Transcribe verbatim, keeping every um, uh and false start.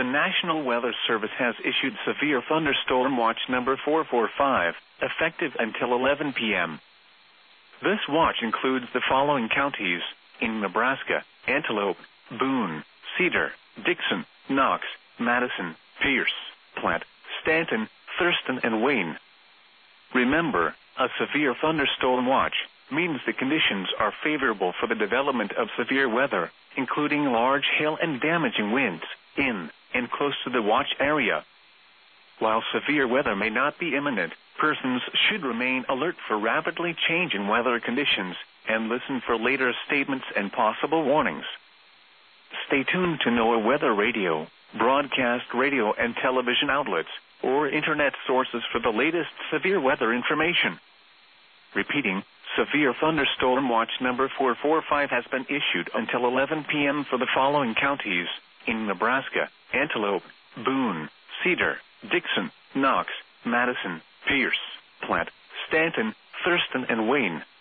National Weather Service has issued Severe Thunderstorm Watch number four four five, effective until eleven p m This watch includes the following counties in Nebraska: Antelope, Boone, Cedar, Dixon, Knox, Madison, Pierce, Platte, Stanton, Thurston, and Wayne. Remember, a severe thunderstorm watch means the conditions are favorable for the development of severe weather, including large hail and damaging winds, in and close to the watch area. While severe weather may not be imminent, persons should remain alert for rapidly changing weather conditions and listen for later statements and possible warnings. Stay tuned to NOAA Weather Radio, broadcast radio and television outlets, or internet sources for the latest severe weather information. Repeating, Severe Thunderstorm Watch number four four five has been issued until eleven p m for the following counties in Nebraska: Antelope, Boone, Cedar, Dixon, Knox, Madison, Pierce, Platte, Stanton, Thurston, and Wayne.